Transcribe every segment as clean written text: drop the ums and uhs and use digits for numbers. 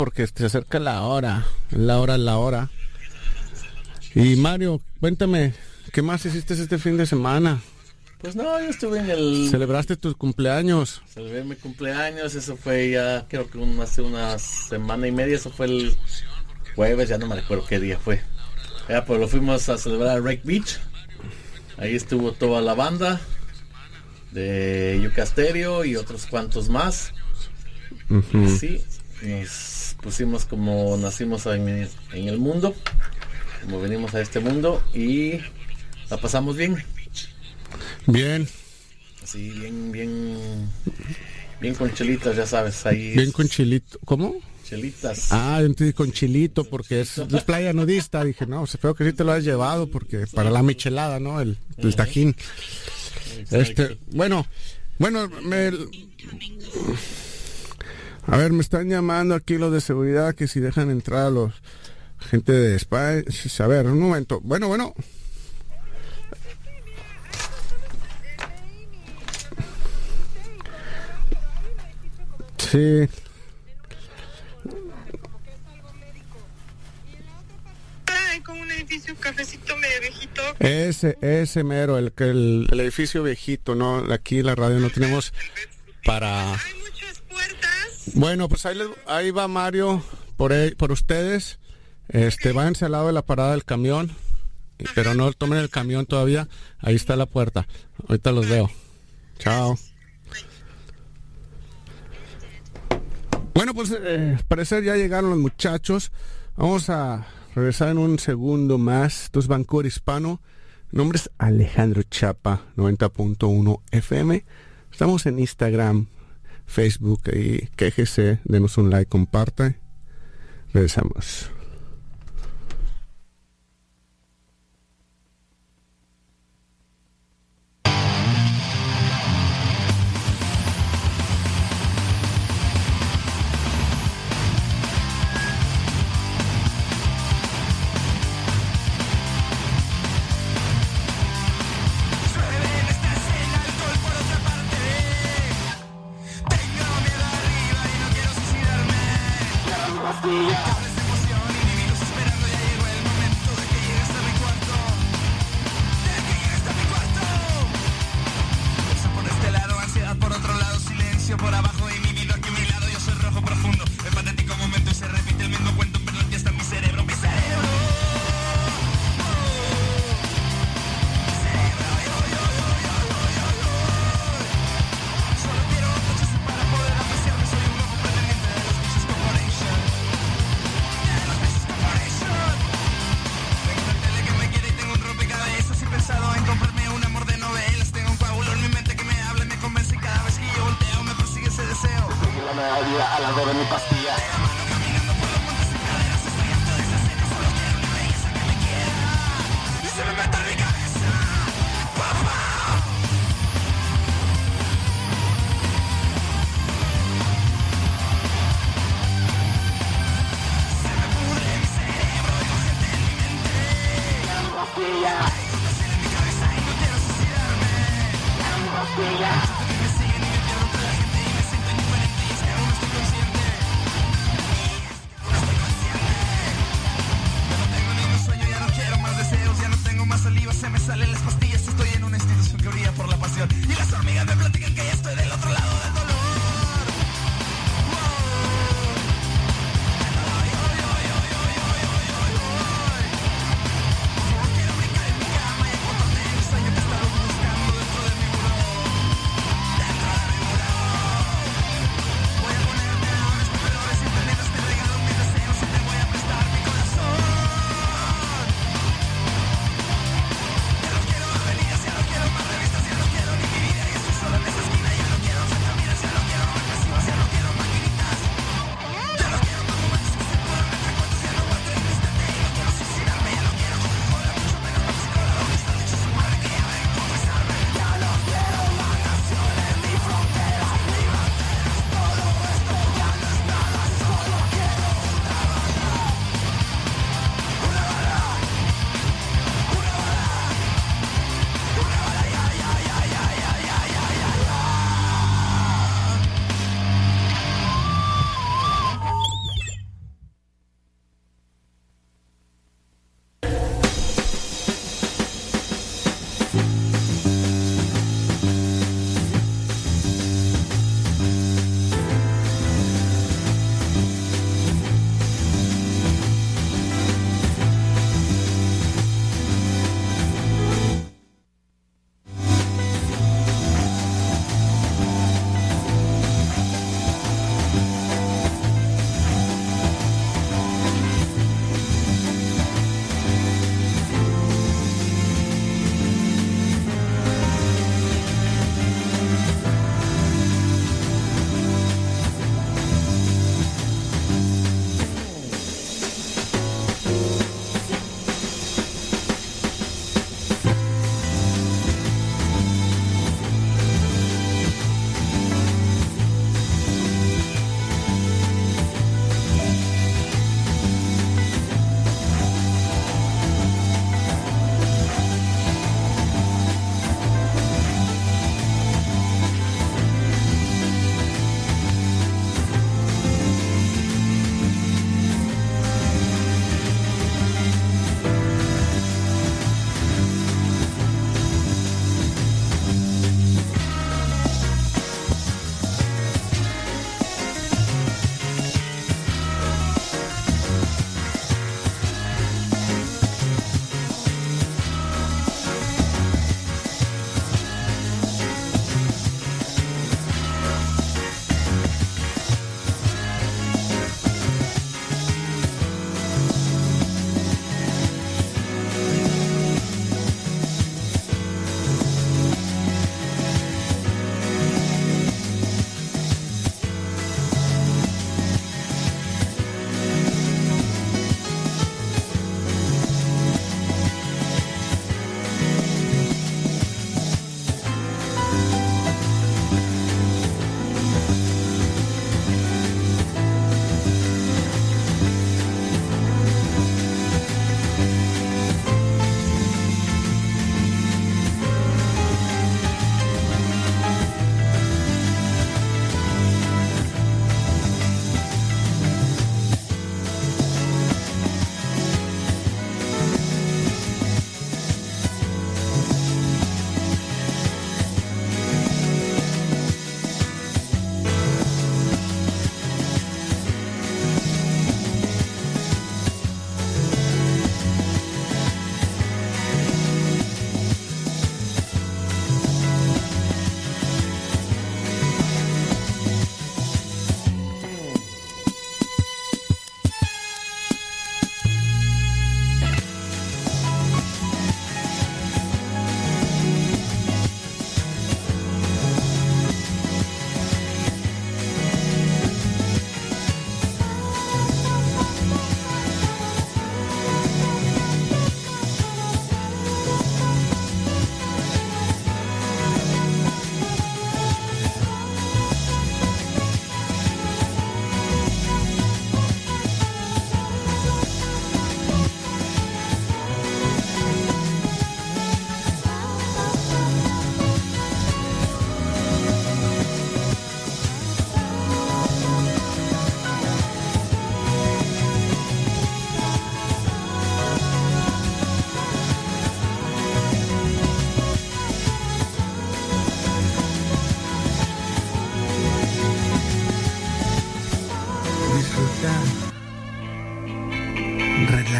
porque se acerca la hora. La hora. Y Mario, cuéntame, ¿qué más hiciste este fin de semana? Pues no, yo estuve en el... ¿Celebraste tus cumpleaños? Celebré mi cumpleaños, eso fue ya, creo que hace una semana y media, eso fue el jueves, ya no me recuerdo qué día fue. Ya, pues lo fuimos a celebrar a Wreck Beach. Ahí estuvo toda la banda de Yucca Stereo y otros cuantos más. Uh-huh. Sí, nos pusimos como nacimos en el mundo, como venimos a este mundo, y la pasamos bien. Bien. Así, bien con chelitas, ya sabes, ahí. Bien con chilito, ¿cómo? Chelitas. Ah, yo entendí con chilito porque es playa nudista. Dije, no, espero que sí te lo hayas llevado porque para la michelada, ¿no? El tajín. Bueno, a ver, me están llamando aquí los de seguridad que si dejan entrar a los gente de España. A ver, un momento. Bueno. Sí. Con un edificio cafecito medio viejito. Ese mero, el edificio viejito, ¿no? Aquí la radio no tenemos para... Hay muchas puertas. Bueno, pues ahí va Mario por ustedes. Váyanse al lado de la parada del camión, pero no tomen el camión todavía. Ahí está la puerta. Ahorita los veo. Chao. Bueno, pues al parecer ya llegaron los muchachos. Vamos a regresar en un segundo más. Esto es Vancouver Hispano. Mi nombre es Alejandro Chapa, 90.1 FM. Estamos en Instagram, Facebook y quéjese, denos un like, comparte. Regresamos.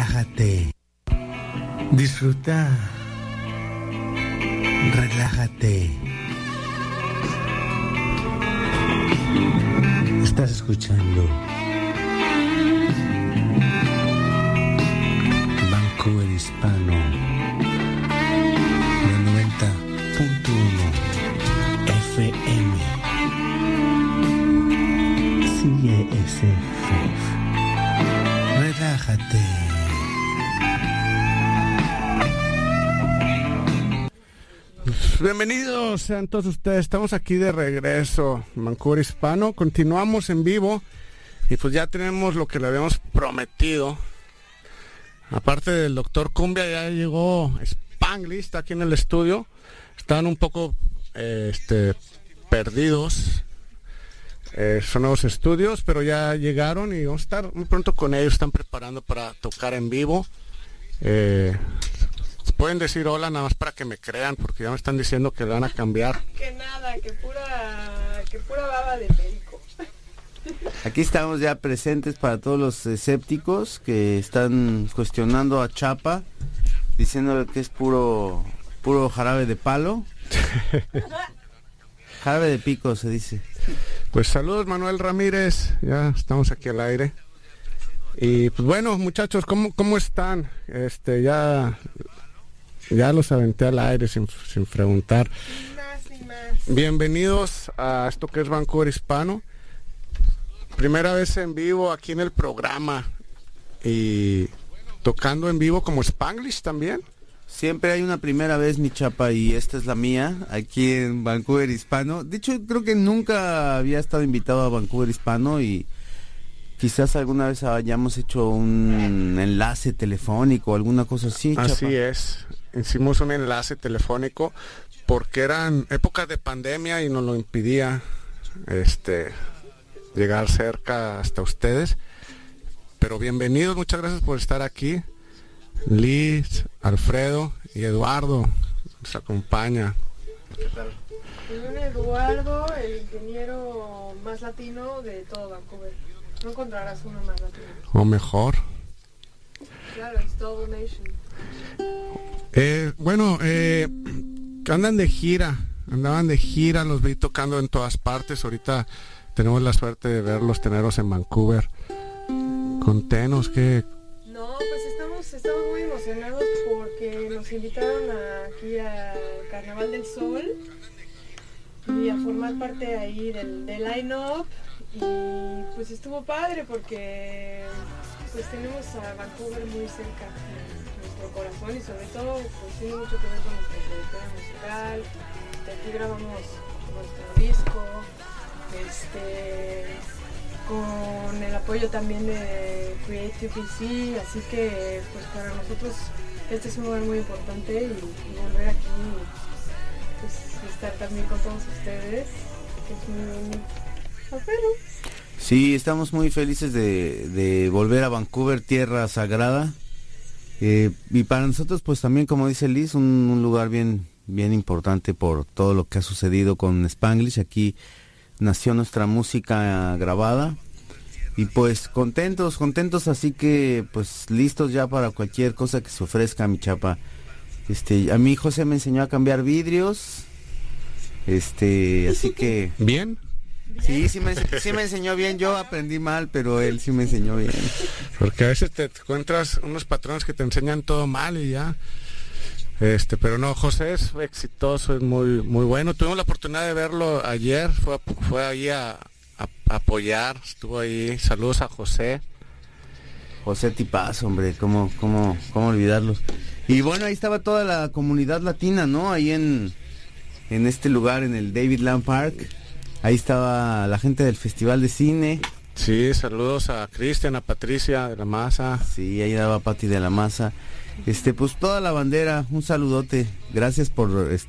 relájate, disfruta, relájate. Estás escuchando Vancouver Hispano, el 90.1 FM. Sigue ese fef. Relájate. Bienvenidos sean todos ustedes, estamos aquí de regreso en Vancouver Hispano, continuamos en vivo y pues ya tenemos lo que le habíamos prometido. Aparte del doctor Cumbia ya llegó Spanglish, está aquí en el estudio, están un poco perdidos, son nuevos estudios, pero ya llegaron y vamos a estar muy pronto con ellos, están preparando para tocar en vivo. Pueden decir hola nada más para que me crean, porque ya me están diciendo que le van a cambiar. Que nada, que pura baba de perico. Aquí estamos ya presentes para todos los escépticos que están cuestionando a Chapa, diciéndole que es puro jarabe de palo. Jarabe de pico se dice. Pues saludos Manuel Ramírez, ya estamos aquí al aire. Y pues bueno, muchachos, ¿cómo están? Ya los aventé al aire sin preguntar. Sin más. Bienvenidos a esto que es Vancouver Hispano. Primera vez en vivo aquí en el programa. Y tocando en vivo como Spanglish también. Siempre hay una primera vez, mi Chapa, y esta es la mía, aquí en Vancouver Hispano. De hecho, creo que nunca había estado invitado a Vancouver Hispano y quizás alguna vez hayamos hecho un enlace telefónico o alguna cosa así, Chapa. Así es. Hicimos un enlace telefónico porque eran épocas de pandemia y nos lo impidía llegar cerca hasta ustedes. Pero bienvenidos, muchas gracias por estar aquí. Liz, Alfredo y Eduardo nos acompaña. Un Eduardo, el ingeniero más latino de todo Vancouver. No encontrarás uno más latino. O mejor. Claro, it's Double Nation. Andaban de gira, los vi tocando en todas partes. Ahorita tenemos la suerte de verlos, tenerlos en Vancouver. Contenos que... No, pues estamos muy emocionados porque nos invitaron aquí al Carnaval del Sol y a formar parte ahí del line-up, y pues estuvo padre porque pues tenemos a Vancouver muy cerca de nuestro corazón, y sobre todo pues tiene mucho que ver con nuestra trayectoria musical. De aquí grabamos nuestro disco, con el apoyo también de Creative BC, así que pues para nosotros este es un lugar muy importante, y volver aquí, pues estar también con todos ustedes, que es muy bueno. Sí, estamos muy felices de volver a Vancouver, tierra sagrada, y para nosotros pues también, como dice Liz, un lugar bien importante por todo lo que ha sucedido con Spanglish. Aquí nació nuestra música grabada y pues contentos, así que pues listos ya para cualquier cosa que se ofrezca, mi Chapa. A mí José me enseñó a cambiar vidrios, así que... ¿Bien? Sí me enseñó bien. Yo aprendí mal, pero él sí me enseñó bien. Porque a veces te encuentras unos patrones que te enseñan todo mal y ya. Pero no, José es exitoso, es muy bueno. Tuvimos la oportunidad de verlo ayer, fue ahí a apoyar, estuvo ahí. Saludos a José. José tipazo, hombre, ¿cómo olvidarlos? Y bueno, ahí estaba toda la comunidad latina, ¿no? Ahí en este lugar, en el David Lamb Park. Ahí estaba la gente del Festival de Cine. Sí, saludos a Cristian, a Patricia de la Maza. Sí, ahí daba Pati de la Maza. Pues toda la bandera, un saludote. Gracias por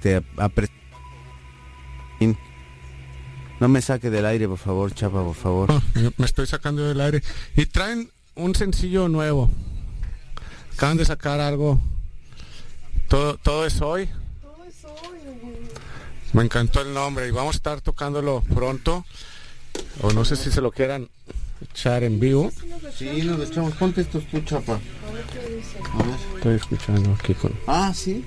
No me saque del aire, por favor, Chapa, por favor. No, me estoy sacando del aire. Y traen un sencillo nuevo. Acaban de sacar algo. Todo es hoy. Todo es hoy. Me encantó el nombre y vamos a estar tocándolo pronto. O no sé si se lo quieran echar en vivo. Sí, nos lo echamos. Ponte estos tú, Chapa. A ver qué dice. A ver. Estoy escuchando aquí con... Ah, sí.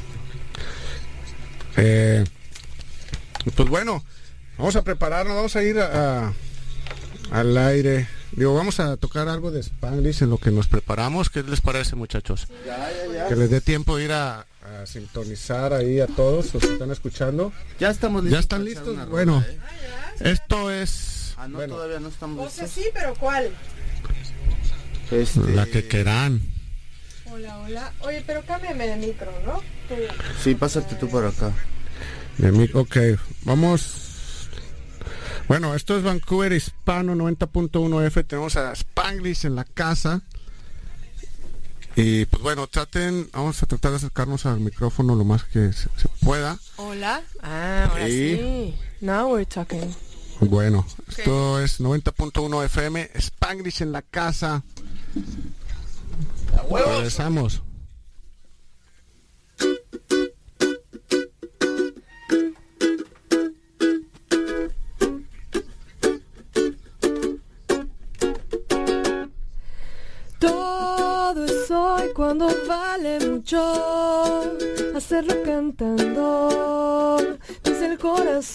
Pues bueno, vamos a prepararnos, vamos a ir al aire. Digo, vamos a tocar algo de Spanglish en lo que nos preparamos. ¿Qué les parece, muchachos? Ya. Que les dé tiempo de ir a sintonizar ahí a todos los que están escuchando. Ya estamos listos. ¿Ya están para echar listos? una rola, Bueno, ¿eh? esto es... Ah, no, bueno, todavía no estamos O listos. sea, sí, pero ¿cuál? la que quieran. Hola. Oye, pero cámbiame de micro, ¿no? Tú. Sí, pásate tú por acá. Ok, vamos. Bueno, esto es Vancouver Hispano 90.1 F. Tenemos a Spanglish en la casa. Y pues bueno, vamos a tratar de acercarnos al micrófono lo más que se pueda. Hola. Ah, ahora sí. Now we're talking. Bueno, esto es 90.1 FM, Spanglish en la casa. Regresamos. Todo es hoy cuando vale mucho hacerlo cantando desde el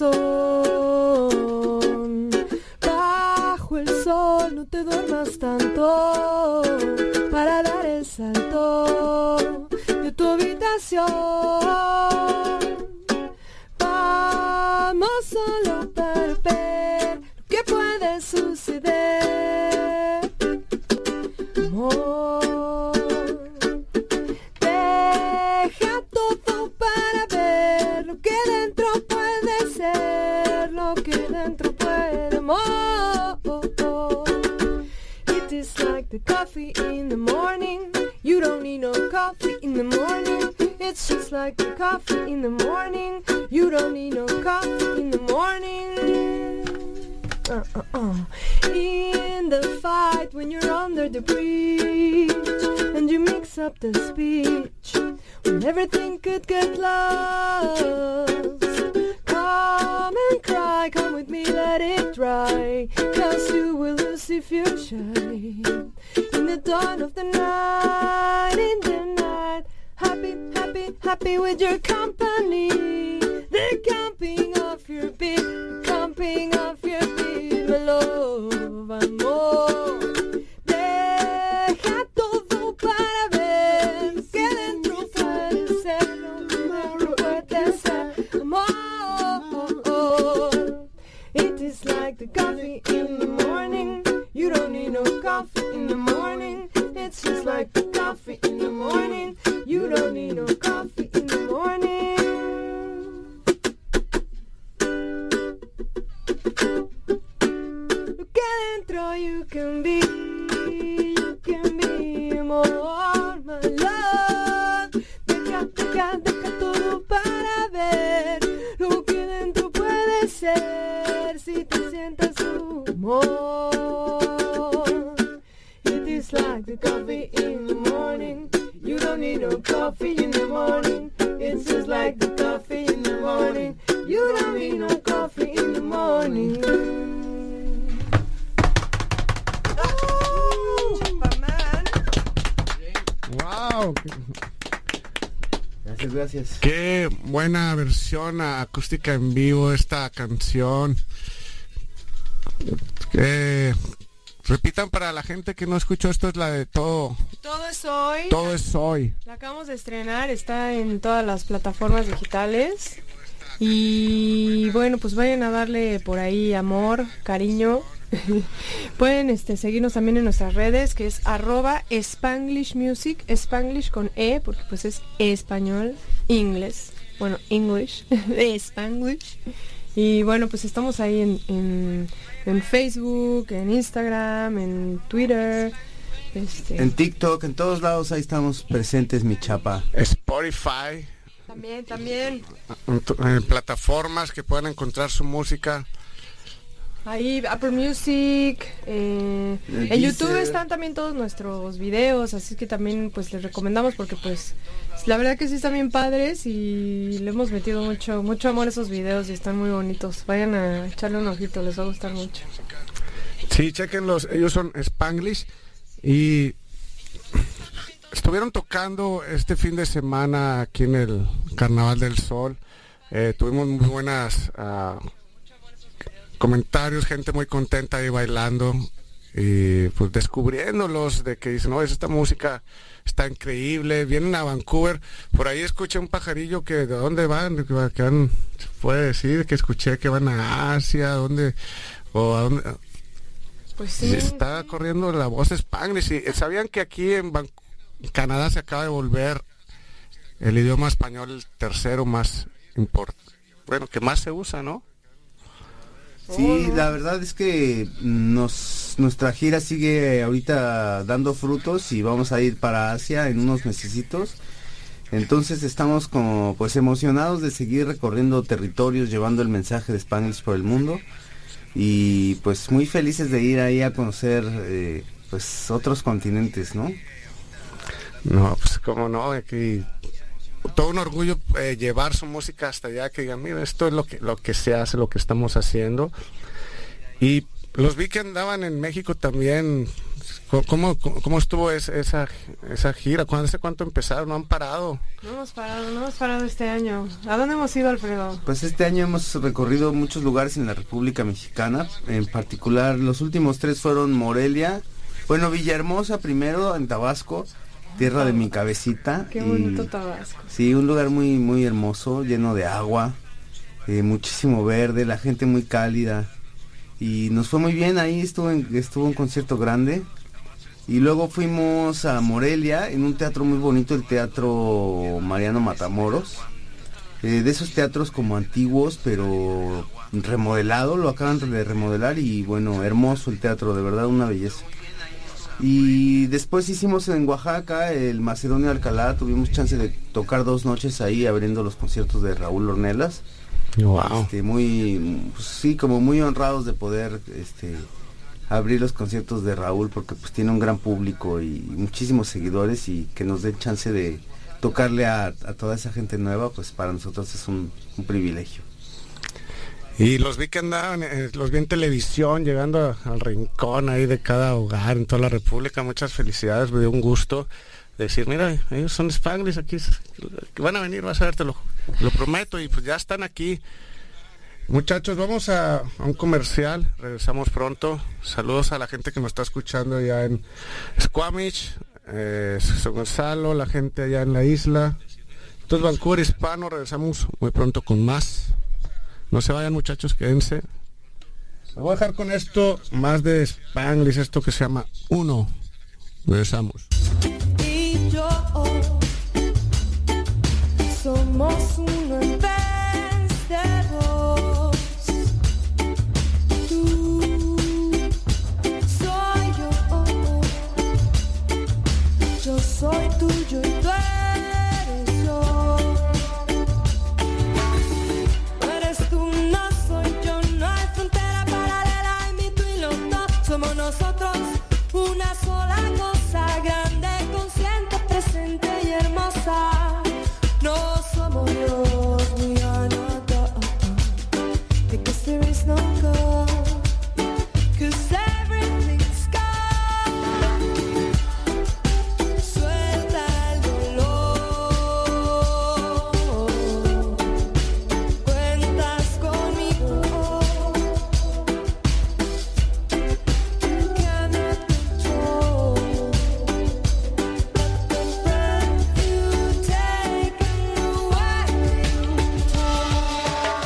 corazón. Bajo el sol no te duermas tanto para dar el salto de tu habitación. Vamos solo para ver lo que puede suceder. Amor, deja todo para ver lo que dentro puede ser, lo que dentro puede, amor. It is like the coffee in the morning. You don't need no coffee in the morning. It's just like the coffee in the morning. You don't need no coffee in the morning. In the fight when you're under the bridge and you mix up the speech when everything could get lost. Come and cry, come with me, let it dry, 'cause you will lose if you're shy. In the dawn of the night, in the night, happy, happy, happy with your company. The camping of your beat, the camping of your beat, my love, amor. Deja todo para ver lo que dentro puede ser, lo que dentro puede ser, amor. It is like the coffee in the morning. You don't need no coffee in the morning. It's just like the coffee in the morning. You don't need no coffee in the morning. Look adentro, you can be more, my love. Deja todo para ver lo que dentro puede ser si te sientas tu amor. It is like the coffee in the morning. You don't need no coffee in the morning. It's just like the coffee in the morning. You don't need no coffee in the morning. Oh, Chapaman. ¡Wow! Gracias. Qué buena versión acústica en vivo esta canción. Repitan para la gente que no escuchó, esto es la de Todo es hoy. Todo es hoy. La acabamos de estrenar, está en todas las plataformas digitales. Y bueno, pues vayan a darle por ahí amor, cariño. Pueden seguirnos también en nuestras redes, que es @SpanglishMusic, Spanglish con E, porque pues es español, inglés, bueno, English, Spanglish. Y bueno, pues estamos ahí en Facebook, en Instagram, en Twitter, en TikTok, en todos lados ahí estamos presentes, mi chapa. Spotify. También. En plataformas que puedan encontrar su música. Ahí Apple Music, en YouTube están también todos nuestros videos, así que también pues les recomendamos porque pues la verdad que sí están bien padres y le hemos metido mucho amor a esos videos y están muy bonitos. Vayan a echarle un ojito, les va a gustar mucho. Sí, chequenlos, ellos son Spanglish y estuvieron tocando este fin de semana aquí en el Carnaval del Sol. Tuvimos muy buenas comentarios, gente muy contenta ahí bailando y pues descubriéndolos, de que dicen, no, esta música está increíble. Vienen a Vancouver, por ahí escuché un pajarillo que de dónde van, se puede decir que escuché que van a Asia, a dónde. Pues sí. Está corriendo la voz Spanglish. Y sabían que aquí en Canadá se acaba de volver el idioma español el tercero más que más se usa, ¿no? Sí, la verdad es que nuestra gira sigue ahorita dando frutos y vamos a ir para Asia en unos mesecitos. Entonces estamos como pues emocionados de seguir recorriendo territorios, llevando el mensaje de Spanglish por el mundo y pues muy felices de ir ahí a conocer pues otros continentes, ¿no? No, pues cómo no, aquí todo un orgullo llevar su música hasta allá, que digan, mira, esto es lo que se hace, lo que estamos haciendo. Y los vi que andaban en México también. ¿Cómo estuvo esa gira? ¿Hace cuánto empezaron? ¿No han parado? No hemos parado este año. ¿A dónde hemos ido, Alfredo? Pues este año hemos recorrido muchos lugares en la República Mexicana. En particular, los últimos 3 fueron Morelia, Villahermosa primero, en Tabasco, tierra de mi cabecita. Qué bonito Tabasco. Sí, un lugar muy, muy hermoso, lleno de agua, muchísimo verde, la gente muy cálida. Y nos fue muy bien, ahí estuvo un concierto grande. Y luego fuimos a Morelia, en un teatro muy bonito, el Teatro Mariano Matamoros. De esos teatros como antiguos, pero remodelado, lo acaban de remodelar y bueno, hermoso el teatro, de verdad una belleza. Y después hicimos en Oaxaca el Macedonio Alcalá, tuvimos chance de tocar 2 noches ahí abriendo los conciertos de Raúl Ornelas. Wow. Pues, sí, como muy honrados de poder abrir los conciertos de Raúl, porque pues tiene un gran público y muchísimos seguidores, y que nos den chance de tocarle a toda esa gente nueva, pues para nosotros es un privilegio. Y los vi que andaban, los vi en televisión, llegando al rincón ahí de cada hogar en toda la República. Muchas felicidades, me dio un gusto decir, mira, ellos son Spanglish, aquí que van a venir, vas a ver, lo prometo, y pues ya están aquí. Muchachos, vamos a un comercial, regresamos pronto. Saludos a la gente que nos está escuchando allá en Squamish, San Gonzalo, la gente allá en la isla. Entonces, Vancouver Hispano, regresamos muy pronto con más. No se vayan, muchachos, quédense. Les voy a dejar con esto, más de Spanglish, esto que se llama Uno. Regresamos. Y yo somos uno en vez de 2. Tú soy yo soy tuyo y tú eres yo. Eres tú, no soy yo, no hay frontera paralela en mí, tú y los dos. Somos nosotros una sola cosa, grande, consciente, presente y hermosa. No somos Dios, we are not God, because there is no God, cause everything's God. Suelta el dolor, cuentas conmigo. You cannot control the breath you take and the way you talk.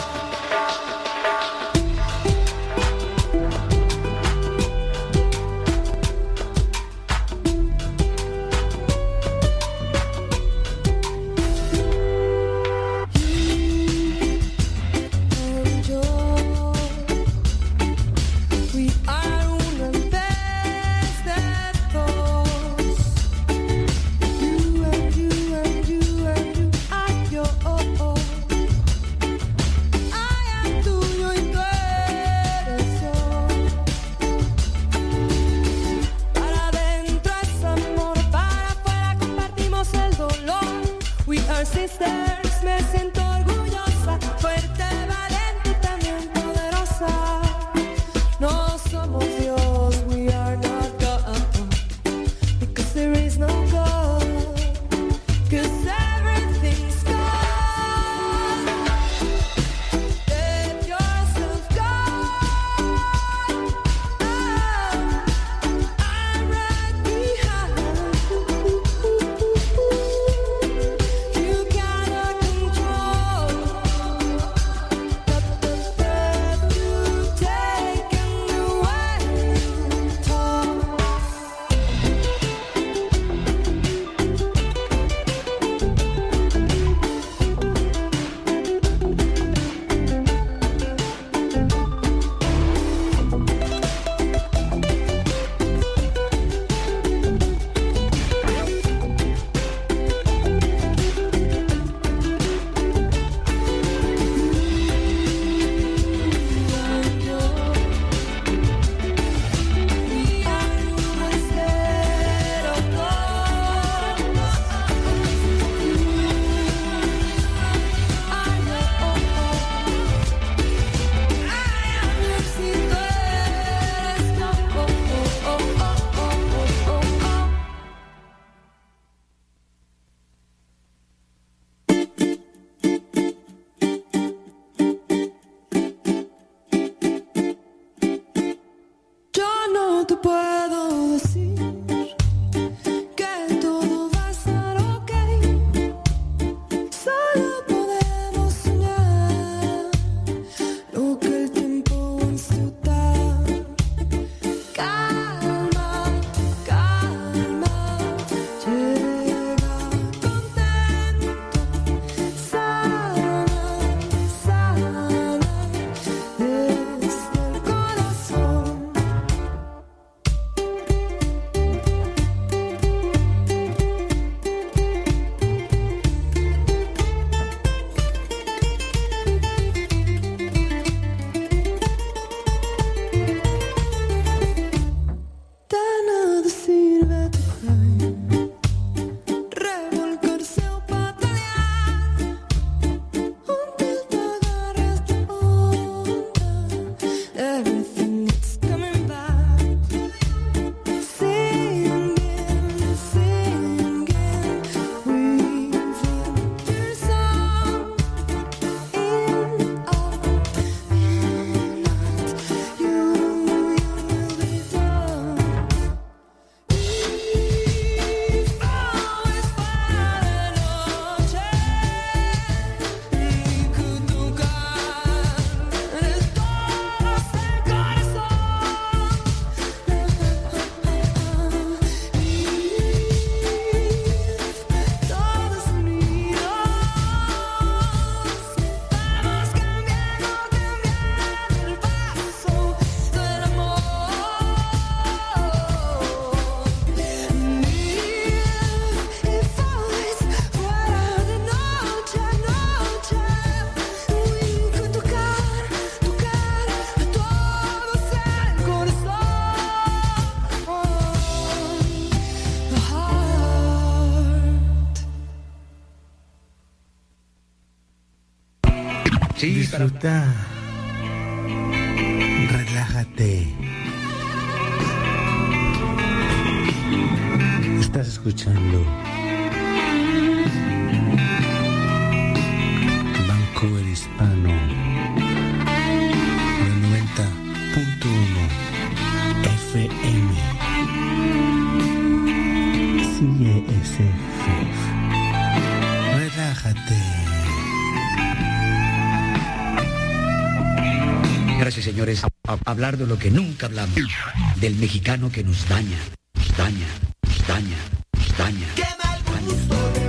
And yo, we are uno en vez de 2. You and you and you and you are yo. I am tuyo y tú eres yo. Para adentro es amor, para afuera compartimos el dolor. We are sisters, me siento orgullosa, fuerte, valiente y también poderosa. No somos Dios. puedo decir que todo va a estar ok. Solo podemos soñar lo que el tiempo instruta. Calma, calma, llega contento, sana, sana, desde el corazón. De nada sirve tu cry, revolcarse o patalear, until te agarras de onda. Everything is coming back. Singing, singing, weaving your song in our midnight. You will be done. Disfruta. Relájate. Estás escuchando Vancouver Hispano, el 90.1 FM. CSF. Relájate. Gracias, señores. Hablar de lo que nunca hablamos. Del mexicano que nos daña, nos daña, nos daña, nos daña. Qué mal gusto.